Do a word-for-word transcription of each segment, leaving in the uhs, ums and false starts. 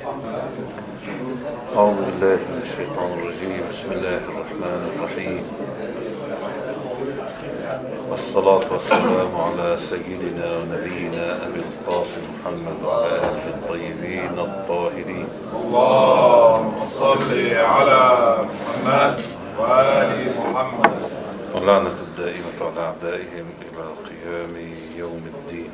أعوذ بالله من الشيطان الرجيم. بسم الله الرحمن الرحيم، والصلاة والسلام على سيدنا ونبينا أبي القاسم محمد وعلى آله الطيبين الطاهرين. اللهم صل على محمد وآل محمد، واللعنة الدائمة على أعدائهم إلى قيام يوم الدين.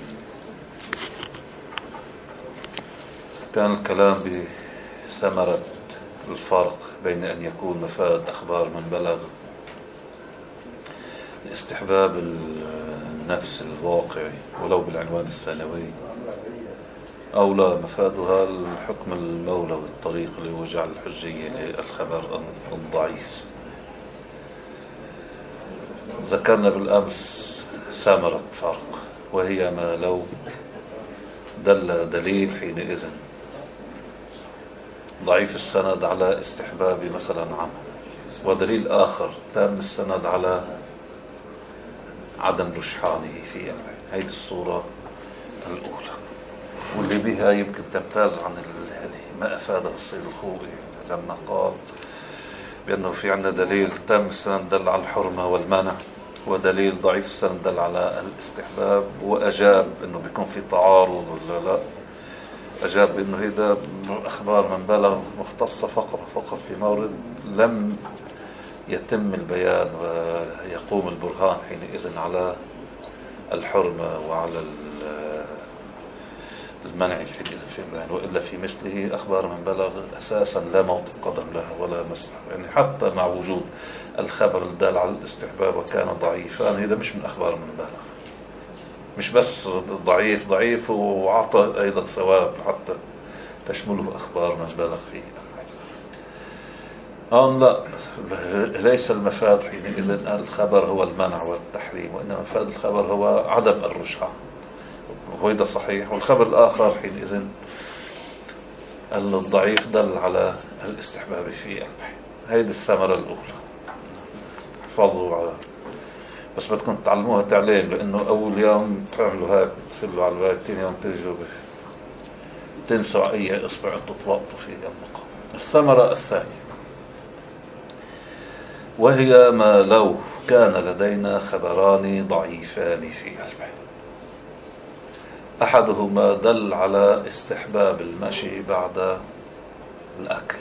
كان الكلام بثمرة الفرق بين أن يكون مفاد أخبار من بلغ لاستحباب النفس الواقعي ولو بالعنوان الثانوي، أو لا مفادها الحكم المولوي الطريق لوجع الحجية للخبر الضعيف. ذكرنا بالأمس ثمرة فرق، وهي ما لو دل دليل حينئذ ضعيف السند على استحباب مثلا عمل، ودليل آخر تام السند على عدم رجحانه في العلم. هذه الصورة الأولى، واللي بها يمكن تمتاز عن ما أفاده السيد الخوئي لما قال بأنه في عندنا دليل تام السند دل على الحرمة والمنع، ودليل ضعيف السند دل على الاستحباب، وأجاب أنه بيكون في تعارض ولا لا. أجاب بأنه هذا أخبار من بلغ مختصة فقط فقط في مورد لم يتم البيان ويقوم البرهان حينئذ على الحرمة وعلى المنع حينئذ في البيان، وإلا في مثله أخبار من بلغ أساسا لا موطئ قدم لها ولا مسرح. يعني حتى مع وجود الخبر الدال على الاستحباب وكان ضعيفا، هذا مش من أخبار من بلغ، مش بس ضعيف ضعيف وعطى أيضا ثواب حتى تشمله أخبار من بلغ فيه. آه لا، ليس المفاد حينئذ الخبر هو المنع والتحريم، وإنما مفاد الخبر هو عدم الرجحة، وهذا صحيح. والخبر الآخر حينئذ الضعيف دل على الاستحباب في البحث. هذه الثمرة الأولى، احفظوا على بس بدكم تعلموها تعليم، لأنه أول يوم تعملوا هاي تفلوا على الباقي، ثاني يوم تجوا تنسوا أي إصبع تطوقتوا في المقام. الثمرة الثانية وهي ما لو كان لدينا خبران ضعيفان في البحث، أحدهما دل على استحباب المشي بعد الأكل،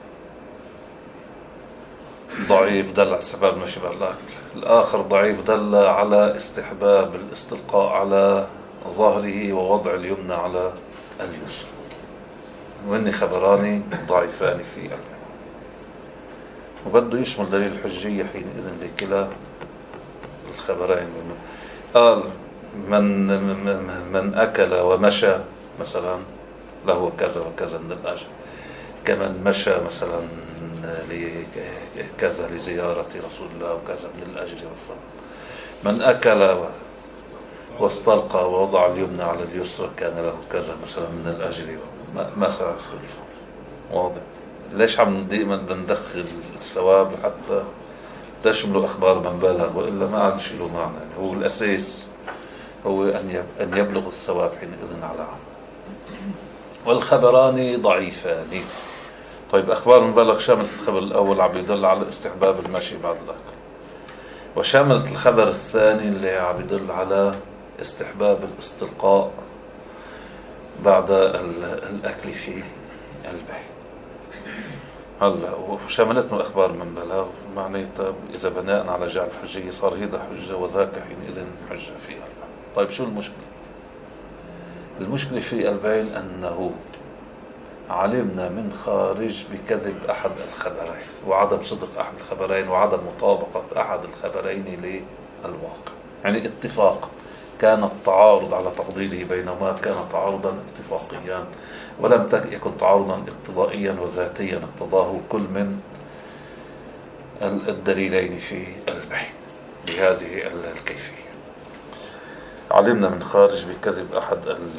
ضعيف دل على استحباب المشي بعد الأكل. الآخر ضعيف دل على استحباب الاستلقاء على ظهره ووضع اليمنى على اليسرى، وإني خبراني ضعيفان في البحث، وبده يشمل دليل الحجية حينئذ لكلا الخبرين. قال من من أكل ومشى مثلا له كذا وكذا من الأجر، كمن مشى مثلا كذا لزيارة رسول الله وكذا من الأجر والثواب. من أكل واستلقى ووضع اليمنى على اليسرى كان له كذا مثلا من الأجر ما سأسكت. واضح؟ ليش عم دائما بندخل الثواب حتى تشمل أخبار من بلغ، وإلا ما عاد شيء له معنى. يعني هو الأساس هو أن يبلغ الثواب حينئذ على عام. والخبران ضعيفان. طيب أخبار من بلغ شملت الخبر الأول عم يدل على استحباب المشي بعد الأكل، وشملت الخبر الثاني اللي عم يدل على استحباب الاستلقاء بعد الأكل في البحر. هلا وشملتنا الأخبار من بلغ معناتها إذا بناء على جعل الحجية صار هيدا حجة وذاك حينئذ حجة فيها. طيب شو المشكلة؟ المشكلة في البين أنه علمنا من خارج بكذب أحد الخبرين وعدم صدق أحد الخبرين وعدم مطابقة أحد الخبرين للواقع. يعني اتفاق كان التعارض على تقديره بينهما كان تعارضا اتفاقيا، ولم يكن تعارضا اقتضائيا وذاتيا اقتضاه كل من الدليلين في البحث بهذه الكيفية. علمنا من خارج بكذب أحد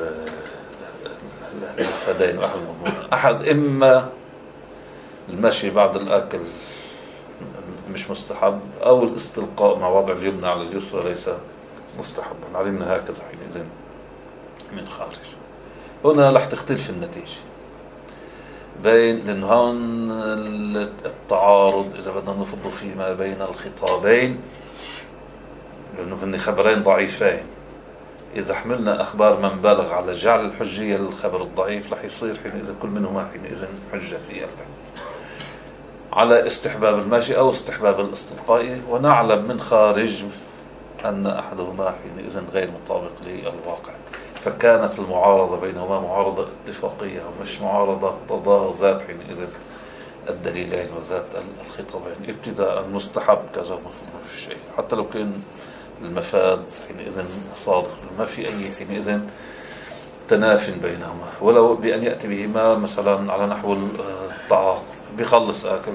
الفدين وأحد المضمون. أحد إما المشي بعد الأكل مش مستحب، أو الاستلقاء مع وضع اليمنى على اليسرى ليس مستحبا. علمنا هكذا حينئذ من خارج. هنا رح تختلف النتيجة. بين، لأنه هون التعارض إذا بدنا نفض فيما بين الخطابين، لأنه هن خبرين ضعيفين. إذا حملنا أخبار من بلغ على جعل الحجية للخبر الضعيف رح يصير حينئذ كل منهما حينئذ حجة في البين على استحباب الماشي أو استحباب الاستلقاء. ونعلم من خارج أن أحدهما حينئذ غير مطابق للواقع، فكانت المعارضة بينهما معارضة اتفاقية ومش معارضة تضاد ذات حينئذ الدليلين وذات الخطابين. ابتداء مستحب كذا مفروض في شيء، حتى لو كان المفاد حينئذ صادق، ما في أي حينئذ تناف بينهما، ولو بأن يأتي بهما مثلا على نحو الطعام، بيخلص آكل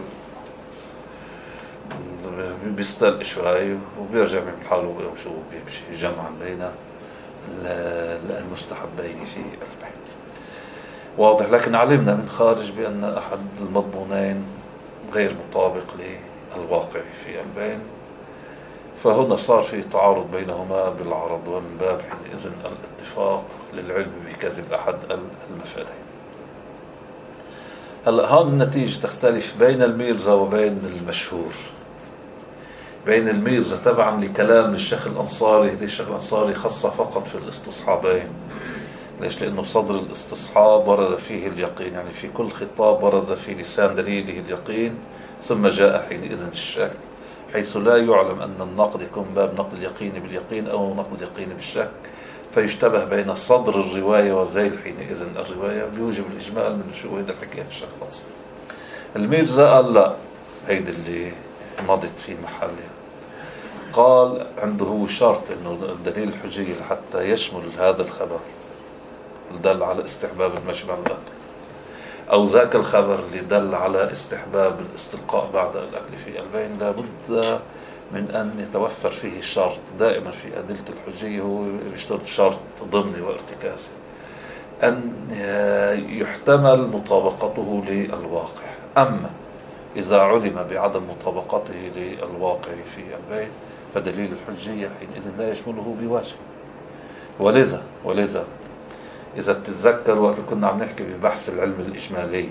بيستلق شوي وبيرجع من حاله ويمشي بيمشي جمعا بين المستحبين في البين. واضح. لكن علمنا من خارج بأن أحد المضمونين غير مطابق للواقع في البين، فهنا صار في تعارض بينهما بالعرض، ومن باب حينئذ الاتفاق للعلم بكذب أحد المفادين. هلا هون النتيجة تختلف بين الميرزا وبين المشهور. بين الميرزا تبعا لكلام الشيخ الأنصاري، هذا الشيخ الأنصاري خاصة فقط في الاستصحابين. ليش؟ لأنه صدر الاستصحاب ورد فيه اليقين، يعني في كل خطاب ورد في لسان دليله اليقين، ثم جاء حينئذ الشك، حيث لا يعلم أن النقد يكون باب نقد اليقين باليقين أو نقد اليقين بالشك، فيشتبه بين صدر الرواية وذيل حينئذ الرواية، بيوجب الإجمال من شهود الحكاية الشيخ الأنصاري. الميرزا قال لا، هيدا اللي مضت في محلها. قال عنده هو شرط انه الدليل الحجية حتى يشمل هذا الخبر دل على استحباب المشي بعد الأكل، أو ذاك الخبر اللي دل على استحباب الاستلقاء بعد الأكل في البين، لابد من أن يتوفر فيه شرط. دائما في أدلة الحجية هو يشترط شرط ضمني وارتكازي، أن يحتمل مطابقته للواقع. أما إذا علم بعدم مطابقته للواقع في البين فدليل الحجية حينئذ لا يشمله بواجب. ولذا ولذا إذا بتتذكر وقت كنا عم نحكي ببحث العلم الإجمالي،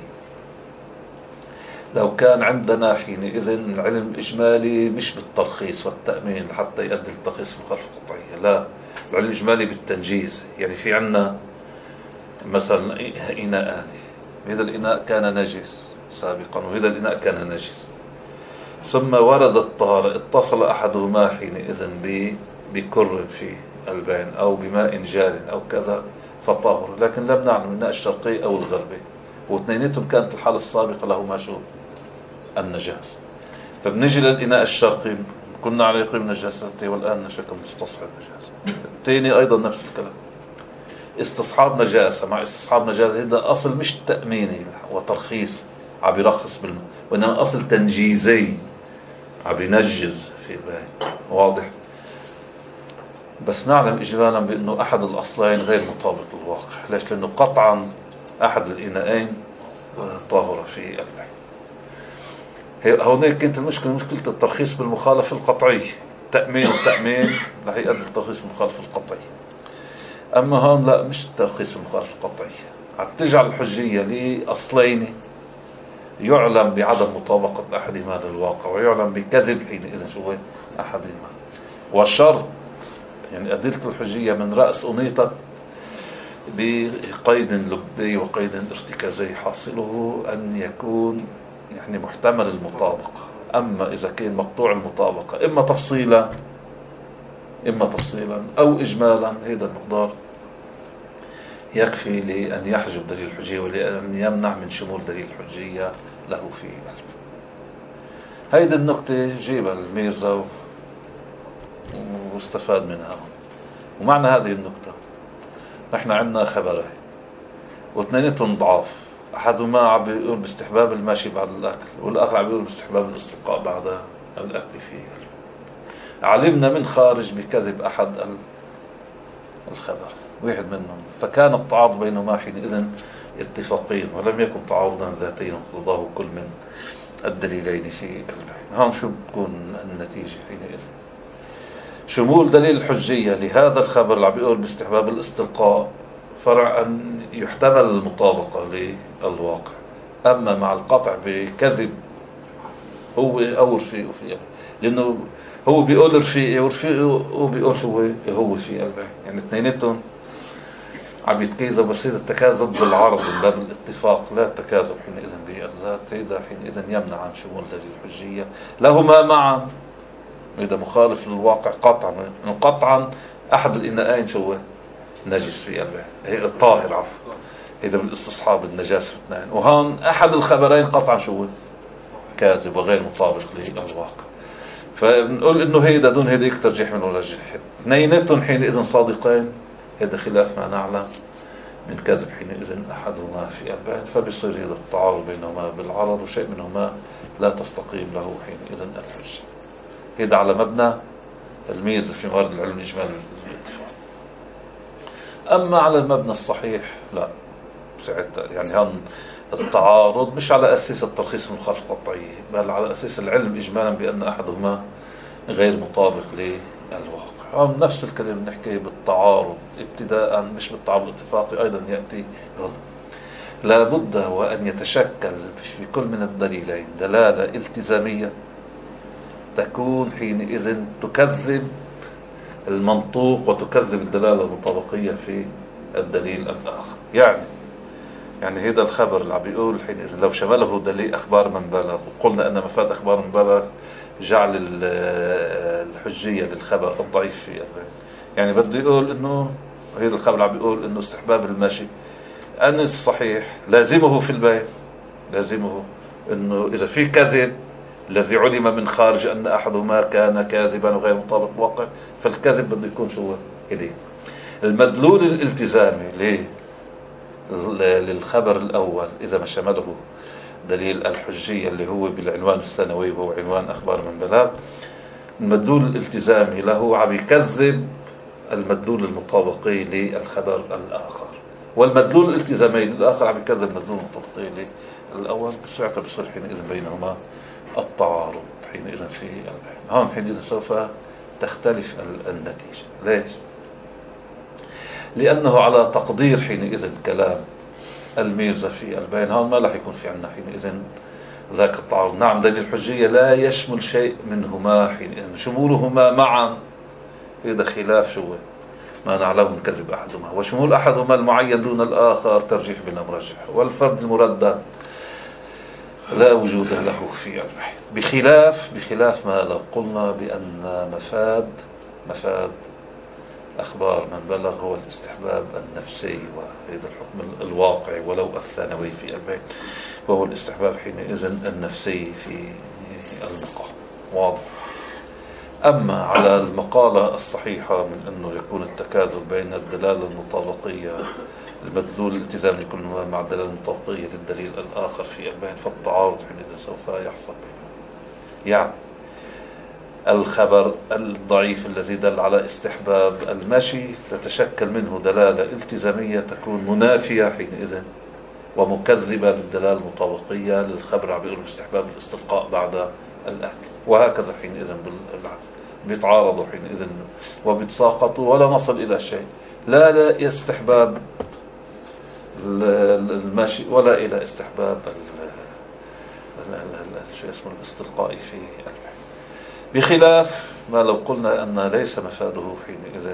لو كان عندنا حينئذ العلم الإجمالي مش بالترخيص والتأمين لحتى يؤدي الترخيص مخالفة قطعية، لا، العلم الإجمالي بالتنجيز. يعني في عنا مثلا إناء، هذا الإناء كان نجس سابقا وهذا الإناء كان نجس، ثم ورد الطهارة، اتصل أحدهما حينئذ بكر في البين أو بماء جار أو كذا فطاهر، لكن لم نعلم الإناء الشرقي أو الغربي، واثنينتهم كانت الحالة السابقة لهما شو؟ النجاسة. فبنجي للإناء الشرقي كنا على يقين نجاسته، والآن نشكل مستصحب نجاسة. الثاني أيضا نفس الكلام، استصحاب نجاسة مع استصحاب نجاسة، هذا أصل مش تأميني وترخيص عم يرخص بالم، وإنما أصل تنجيزي عم ينجز في البين. واضح. بس نعلم إجمالا بأنه أحد الأصلين غير مطابق للواقع. ليش؟ لأنه قطعا أحد الإناءين طاهرة في البين. هونيك كانت المشكلة مشكلة الترخيص بالمخالفة القطعية، تأمين التأمين رح يؤدي الترخيص بالمخالفة القطعية. أما هون لا، مش الترخيص بالمخالفة القطعية، عم تجعل الحجية لأصلين يعلم بعدم مطابقة أحدهما للواقع ويعلم بكذب حينئذ شو أحدهما. وشرط يعني أدلة الحجية من رأس أنيطت بقيد لبي وقيد ارتكازي، حاصله أن يكون يعني محتمل المطابقة. أما إذا كان مقطوع المطابقة إما تفصيلا إما تفصيلا أو إجمالا، هذا المقدار يكفي لأن يحجب دليل الحجية ولأن يمنع من شمول دليل الحجية له في علم. هيدي النقطة جيبها الميرزا واستفاد منها. ومعنى هذه النقطة نحن عندنا خبرين واثنينتهم ضعاف، أحدهما عم بيقول باستحباب المشي بعد الأكل، والآخر عم بيقول باستحباب الاستلقاء بعد الأكل فيه. علمنا من خارج بكذب أحد الخبر واحد منهم، فكان التعارض بينهما حينئذ اتفاقين ولم يكن تعارضا ذاتيا اقتضاه كل من الدليلين في البين. هون شو بتكون النتيجة حينئذ؟ شمول دليل الحجية لهذا الخبر اللي عم بيقول باستحباب الاستلقاء فرع أن يحتمل المطابقة للواقع، أما مع القطع بكذب هو أو رفيقه فيه، لأنه هو بيقول رفيقي ورفيقه وبيقول هو هو في أربعين، يعني اثنيناتهم عم يتكاذبوا. بس هذا التكاذب بالعرض من باب الاتفاق، لا التكاذب حينئذ بالذات. هذا حينئذ يمنع عن شمول دليل الحجية لهما معا. هذا مخالف للواقع قطعا، انه قطعا احد الاناءين شو نجس في أربعين، هي الطاهر عفوا، هذا بالاستصحاب النجاسة في اثنين. وهون احد الخبرين قطعا شو كاذب وغير مطابق للواقع. فنقول انه هيدا دون هيدا ترجيح من ولا جرح، اثنيناتهم حينئذ صادقين. هذا خلاف ما نعلم من كذب حينئذ احدهما في أربعين، فبيصير هذا التعارض بينهما بالعرض، وشيء منهما لا تستقيم له حينئذ الحجة. هذا على مبنى الميزة في موارد العلم الإجمالي الاتفاق. أما على المبنى الصحيح لا، يعني هون التعارض مش على أساس الترخيص المخالف القطعي، بل على أساس العلم إجمالا بأن أحدهما غير مطابق للواقع. هون نفس الكلام نحكي بالتعارض ابتداء، مش بالتعارض الاتفاقي أيضا يأتي هون. لا بد وأن يتشكل في كل من الدليلين دلالة التزامية تكون حينئذ تكذب المنطوق وتكذب الدلالة المطابقية في الدليل الآخر. يعني يعني هذا الخبر اللي عم بيقول حينئذ لو شمله دليل أخبار من بلغ، وقلنا أن مفاد أخبار من بلغ جعل الحجية للخبر الضعيف في أربعين، يعني بده يقول إنه هذا الخبر اللي عم بيقول إنه استحباب المشي أن الصحيح لازمه في البيان، لازمه إنه إذا في كذب الذي علم من خارج أن أحدهما كان كاذبا وغير مطابق واقع، فالكذب بده يكون شو إليه المدلول الالتزامي ليه للخبر الأول إذا ما شمله دليل الحجية اللي هو بالعنوان الثانوي وهو عنوان أخبار من بلاغ. المدلول الالتزامي له عم يكذب المدلول المطابقي للخبر الآخر، والمدلول الالتزامي للآخر عم يكذب المدلول المطابقي للأول. بسرعة بصير حينئذ بينهما التعارض حينئذ في البحث. هون حينئذ سوف تختلف النتيجة. ليش؟ لأنه على تقدير حينئذ كلام الميرزا في البين هون ما راح يكون في عنا حينئذ ذاك التعارض. نعم دليل الحجية لا يشمل شيء منهما حينئذ، شمولهما معا هذا خلاف شو ما نعلم من كذب أحدهما، وشمول أحدهما المعين دون الآخر ترجيح بلا مرجح، والفرد المردد لا وجود له في البحث. بخلاف بخلاف ما لو قلنا بأن مفاد مفاد أخبار من بلغ هو الاستحباب النفسي، وهذا الحكم الواقعي ولو الثانوي في البيت، وهو الاستحباب حينئذ النفسي في المقام واضح. أما على المقالة الصحيحة من أنه يكون التكاذب بين الدلالة المطابقية المدلول الالتزام يكون مع الدلالة المطابقية للدليل الآخر في البيان، فالتعارض حينئذ سوف يحصل بينهم. يعني الخبر الضعيف الذي دل على استحباب المشي تتشكل منه دلالة التزامية تكون منافية حينئذ ومكذبة للدلالة المطابقية للخبر عم بيقول استحباب الاستلقاء بعد الأكل، وهكذا حينئذ بالعكس بيتعارضوا حينئذ وبيتساقطوا ولا نصل إلى شيء، لا لا استحباب المشي ولا إلى استحباب شو اسمه الاستلقاء في البحث. بخلاف ما لو قلنا أن ليس مفاده حينئذ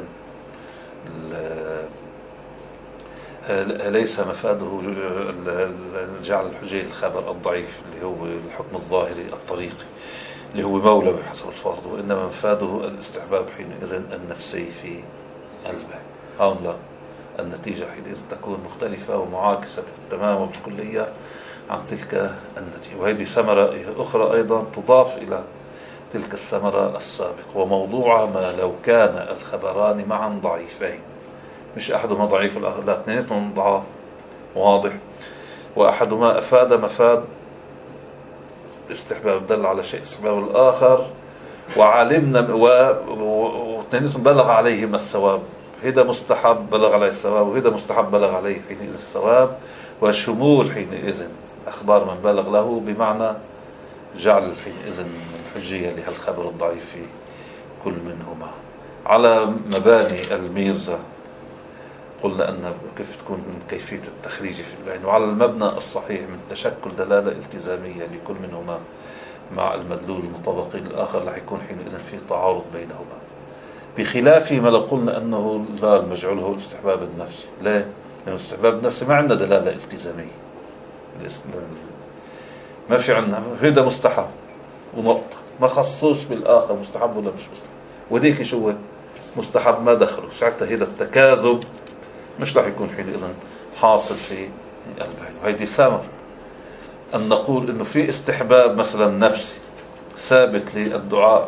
ليس مفاده جعل الحجية الخبر الضعيف اللي هو الحكم الظاهري الطريقي اللي هو مولوي حسب الفرض، وإنما مفاده الاستحباب حينئذ النفسي في البحث. هون لا، النتيجة حينئذ تكون مختلفة ومعاكسة تماما وبالكلية عن تلك النتيجة. وهذه ثمرة أخرى أيضا تضاف إلى تلك الثمرة السابقة، وموضوعها ما لو كان الخبران معا ضعيفين، مش أحدهما ضعيف الآخر، لا اثنينهم ضعاف واضح، وأحدهما أفاد مفاد استحباب دل على شيء استحباب الآخر، وعلمنا واثنينهم بلغ عليهم الثواب، هذا مستحب بلغ عليه الثواب وهذا مستحب بلغ عليه حينئذ الثواب، وشمول حينئذ أخبار من بلغ له بمعنى جعل حينئذ الحجية لهالخبر الضعيف في كل منهما. على مباني الميرزا قلنا أن كيف تكون من كيفية التخريج في البين، وعلى المبنى الصحيح من تشكل دلالة التزامية لكل منهما مع المدلول المطابق للآخر رح يكون حينئذ في تعارض بينهما، بخلاف ما لو قلنا أنه لا المجعول هو الاستحباب النفسي. ليه؟ لأن الاستحباب النفسي ما عندنا دلالة التزامية، ما في عندنا، هذا مستحب ونقطة، ما خصوش بالآخر مستحب ولا مش مستحب، وديك شو مستحب ما دخله، ساعتها هذا التكاذب مش راح يكون حينئذ حاصل في البين. وهيدي ثمر أن نقول إنه في استحباب مثلا نفسي ثابت للدعاء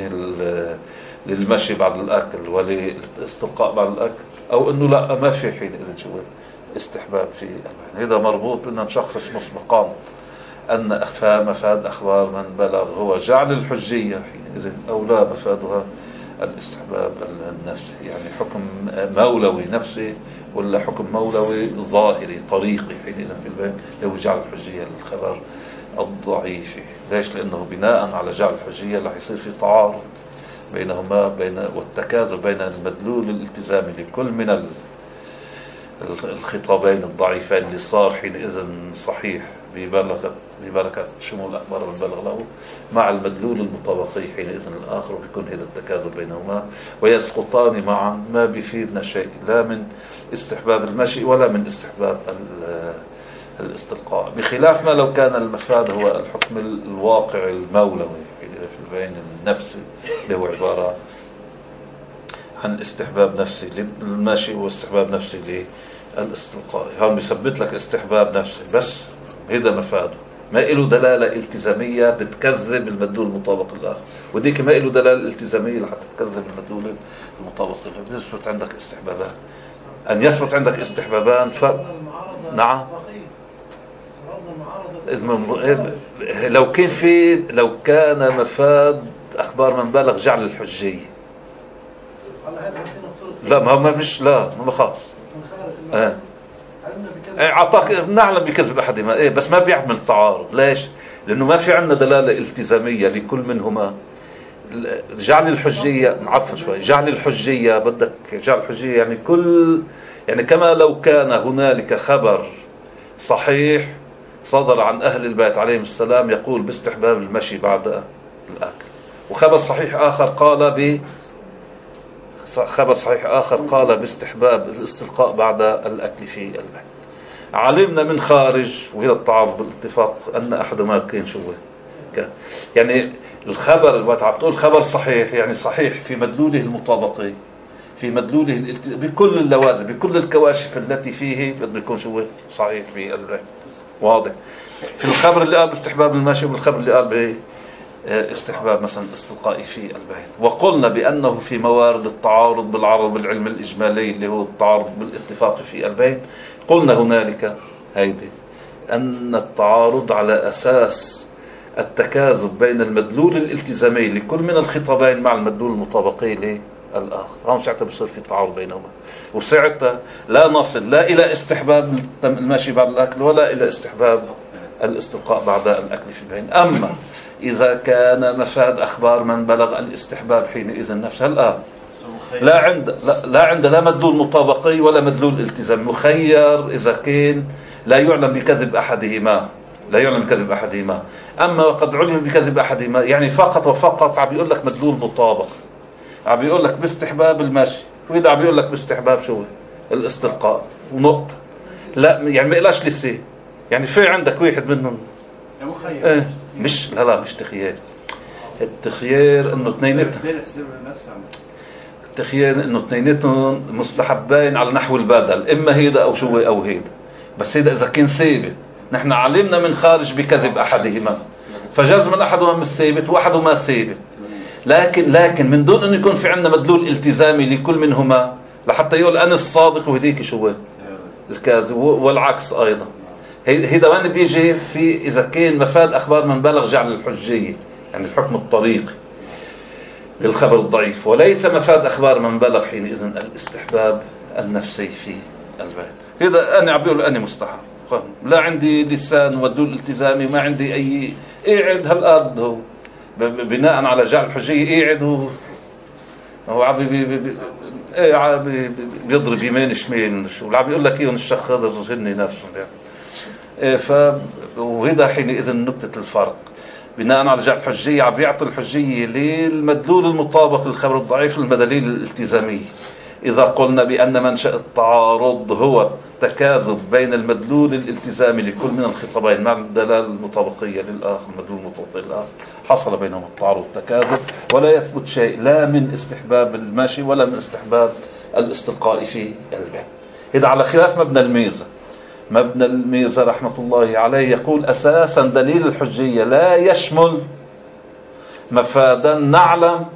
للمشي بعد الأكل وللاستلقاء بعد الأكل، أو إنه لا ما في حينئذ شو استحباب في البين. هذا مربوط بأن نشخص مسبقا أن مفاد أخبار من بلغ هو جعل الحجية حينئذ أو لا مفادها الاستحباب النفسي، يعني حكم مولوي نفسي ولا حكم مولوي ظاهري طريقي حينئذ في البين لو جعل الحجية للخبر الضعيف. ليش؟ لأنه بناء على جعل الحجية رح يصير في تعارض بينهما بين والتكاذب بين المدلول الالتزامي لكل من الخطابين الضعيفين اللي صار حينئذ صحيح ببركة ببركة شمول الأخبار من بلغ له مع المدلول المطابقي حينئذ الآخر، ويكون هذا التكاذب بينهما ويسقطان معا، ما بيفيدنا شيء لا من استحباب المشي ولا من استحباب الاستلقاء، بخلاف ما لو كان المفاد هو الحكم الواقع المولوي في البين النفسي اللي هو عبارة عن استحباب نفسي للمشي واستحباب نفسي للاستلقاء. هون بيثبت لك استحباب نفسي بس هذا مفاده، ما له دلالة التزامية بتكذب المدلول المطابق للآخر، وديك ما له دلالة التزامية لحتى تكذب المدلول المطابق للآخر. يثبت عندك استحبابان، أن يثبت عندك استحبابان ف... نعم لو كان في لو كان مفاد أخبار من بلغ جعل الحجية، لا ما هو مش لا ما خاص اه اعطاك نعلم بكذب احدهما ايه بس ما بيعمل تعارض. ليش؟ لانه ما في عندنا دلاله التزاميه لكل منهما. جعل الحجيه عفوا شوي جعل الحجيه بدك جعل الحجيه يعني كل يعني كما لو كان هنالك خبر صحيح صدر عن اهل البيت عليهم السلام يقول باستحباب المشي بعد الاكل، وخبر صحيح اخر قال ب خبر صحيح آخر قال باستحباب الاستلقاء بعد الأكل في البيت، علمنا من خارج وهذا التعارض بالاتفاق أن أحدهما كان شو كان يعني الخبر اللي بتقول خبر صحيح يعني صحيح في مدلوله المطابقي في مدلوله الالت... بكل اللوازم بكل الكواشف التي فيه بده يكون شو صحيح في البيت. واضح في الخبر اللي قال باستحباب المشي والخبر اللي قال ب استحباب مثلا استلقائي في البين. وقلنا بأنه في موارد التعارض بالعرض بالعلم الإجمالي اللي هو التعارض بالاتفاق في البين، قلنا هنالك هيدي أن التعارض على أساس التكاذب بين المدلول الالتزامي لكل من الخطابين مع المدلول المطابقي للآخر، هم ساعتها بصير في تعارض بينهما، وساعتها لا نصل لا إلى استحباب المشي بعد الأكل ولا إلى استحباب الاستلقاء بعد الأكل في البين. أما إذا كان مفاد أخبار من بلغ الاستحباب حينئذ نفسها الآن لا عند لا, لا عند لا مدلول مطابقي ولا مدلول التزام، مخير إذا كان لا يعلم بكذب أحدهما لا يعلم بكذب أحدهما. أما وقد علم بكذب أحدهما يعني فقط وفقط عم بيقول لك مدلول مطابق، عم بيقول لك باستحباب المشي، وإذا عم بيقول لك باستحباب شو الاستلقاء ونقطة، لا يعني ما إلاش لسه يعني في عندك واحد منهم ايه مش لا لا مش تخيير. التخيير انه اثنيناتهم التخيير انه اثنيناتهم مستحبين على نحو البدل، اما هيدا او شو او هيدا، بس هيدا اذا كان ثابت نحن علمنا من خارج بكذب احدهما فجزم احدهما مش ثابت واحدهما ثابت، لكن لكن من دون انه يكون في عندنا مدلول التزامي لكل منهما لحتى يقول انا الصادق وهديك شو الكاذب، والعكس ايضا. هيدا وين بيجي في إذا كان مفاد أخبار من بلغ جعل الحجية يعني الحكم الطريقي للخبر الضعيف، وليس مفاد أخبار من بلغ حينئذ الاستحباب النفسي في البين. هذا أنا عم بقول أنا مستحب، لا عندي لسان ودول التزامي ما عندي أي قاعد هالأرض بناء على جعل الحجية قاعد هو عم بي بي بي ايه عم بيضرب يمين شمال شو عم بيقول لك ايه الشيخ خضر هن نفسهم يعني. إيه ف وهذا حينئذ نقطة الفرق بناء على جعل الحجية عم بيعطي الحجية للمدلول المطابق للخبر الضعيف المدليل الالتزامي. إذا قلنا بأن منشأ التعارض هو التكاذب بين المدلول الالتزامي لكل من الخطابين مع الدلالة المطابقية للآخر المدلول المطابق للآخر حصل بينهم التعارض تكاذب، ولا يثبت شيء لا من استحباب المشي ولا من استحباب الاستلقاء في البيت. إذا على خلاف مبنى الميزة، مبنى الميزة رحمة الله عليه يقول أساسا دليل الحجية لا يشمل مفادا نعلم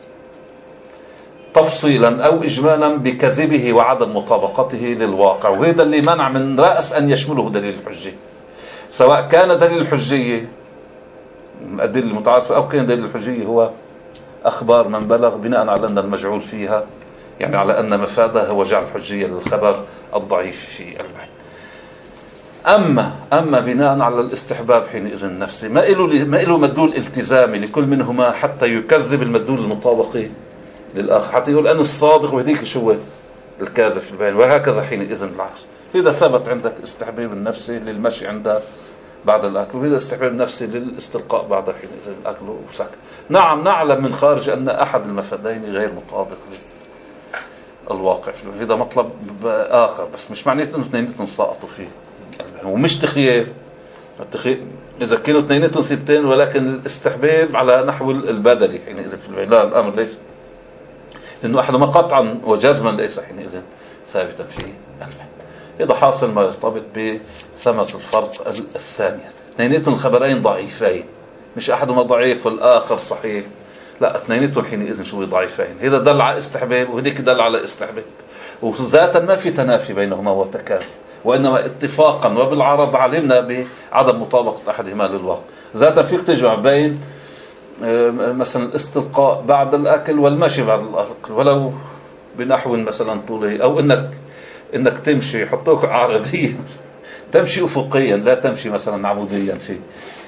تفصيلا أو إجمالا بكذبه وعدم مطابقته للواقع، وهذا اللي منع من رأس أن يشمله دليل الحجية، سواء كان دليل الحجية الأدلة المتعارفة أو كان دليل الحجية هو أخبار من بلغ بناء على أن المجعول فيها يعني على أن مفادها هو جعل الحجية للخبر الضعيف في البحث. أما أما بناء على الاستحباب حينئذ نفسه ما إله ما إله مدلول التزامي لكل منهما حتى يكذب المدلول المطابقي للآخر، حتى يقول أنا الصادق وهديك شو الكاذب في البيان، وهكذا حينئذ العكس. إذا ثبت عندك استحباب النفسي للمشي عند بعد الأكل، وإذا استحباب النفسي للاستلقاء بعد حينئذ الأكل وسكت. نعم نعلم من خارج أن أحد المفادين غير مطابق للواقع، هذا مطلب آخر، بس مش معناته أنه اثنيناتهم سقطوا فيه ومش تخيير. التخيير إذا كانوا اثنيناتهم ثابتين ولكن الاستحباب على نحو البدلي حينئذ في البيان، لا الأمر ليس، لأنه أحدهما قطعا وجزما ليس حينئذ ثابتا في البيان. إذا حاصل ما يرتبط بثمة الفرق الثانية، اثنيناتهم الخبرين ضعيفين، مش أحدهما ضعيف والآخر صحيح، لا اثنيناتهم حينئذ شو ضعيفين. هذا دل على استحباب وهذيك دل على استحباب، وذاتا ما في تنافي بينهما وتكاذب، وإنما اتفاقا وبالعرض علمنا بعدم مطابقة أحدهما للواقع. ذاتا فيك تجمع بين مثلا الاستلقاء بعد الأكل والمشي بعد الأكل ولو بنحو مثلا طولي، أو إنك إنك تمشي يحطوك عربية تمشي أفقيا لا تمشي مثلا عموديا في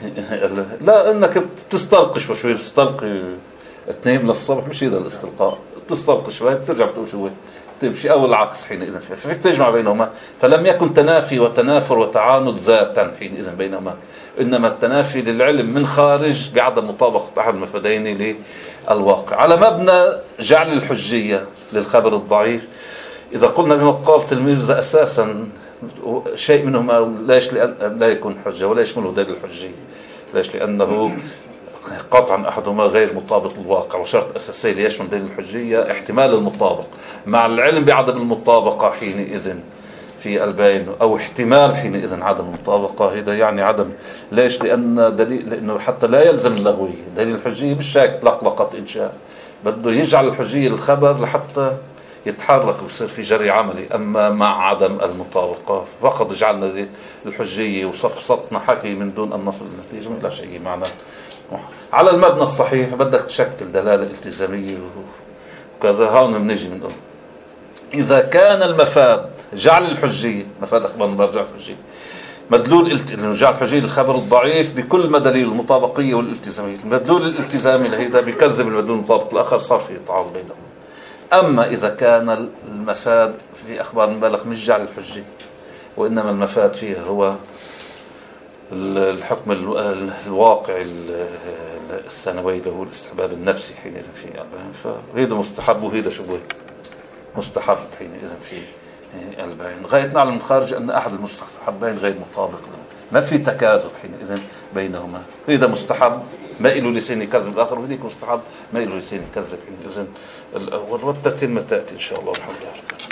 لا إنك بتستلقي شوي شوي بتستلقي تنام للصبح، مش هذا الاستلقاء، تستلقي شوي بترجع بتقول شوي تمشي، أو العكس حينئذ. فيك تجمع بينهما، فلم يكن تنافي وتنافر وتعاند ذاتا حينئذ بينهما، إنما التنافي للعلم من خارج بعدم مطابقة أحد المفادين للواقع. على مبنى جعل الحجية للخبر الضعيف، إذا قلنا بمقالة الميزة أساسا شيء منهما ليش لا يكون حجة ولا يشمله دليل الحجية، ليش؟ لأنه قطعا أحدهما غير مطابق للواقع، وشرط أساسي ليشمل دليل الحجية احتمال المطابق مع العلم بعدم المطابقة حينئذ في البين، أو احتمال حينئذ عدم المطابقة. هذا يعني عدم، ليش؟ لأن دليل لأنه حتى لا يلزم اللغوية، دليل الحجية مش هيك لقلقة إنشاء، بده يجعل الحجية للخبر لحتى يتحرك ويصير في جري عملي. أما مع عدم المطابقة فقط جعلنا الحجية وصفصتنا حكي من دون أن نصل النتيجة، لا شيء معنا. على المبنى الصحيح بدك تشكل دلالة التزامية وكذا، هون بنجي بنقول إذا كان المفاد جعل الحجية، مفاد أخبار مرجع الحجية مدلول جعل الحجية للخبر الضعيف بكل مدليل المطابقية والالتزامية، المدلول الالتزامي لهذا بيكذب المدلول المطابق الآخر، صار في تعارض بينهم. أما إذا كان المفاد في أخبار مبالغ مش جعل الحجية، وإنما المفاد فيها هو الحكم الواقع الثانوي اللي هو الاستحباب النفسي حينئذ في فهذا مستحب، وهذا شو مستحب حينئذ في البين. غاية نعلم من خارج أن أحد المستحبين غير مطابق، ما في تكاذب حينئذ بينهما. هذا مستحب ما إله لسان يكذب الآخر، وهذيك مستحب ما إله لسان يكذب حينئذ الأول، والتتمة تأتي إن شاء الله. الحمد لله.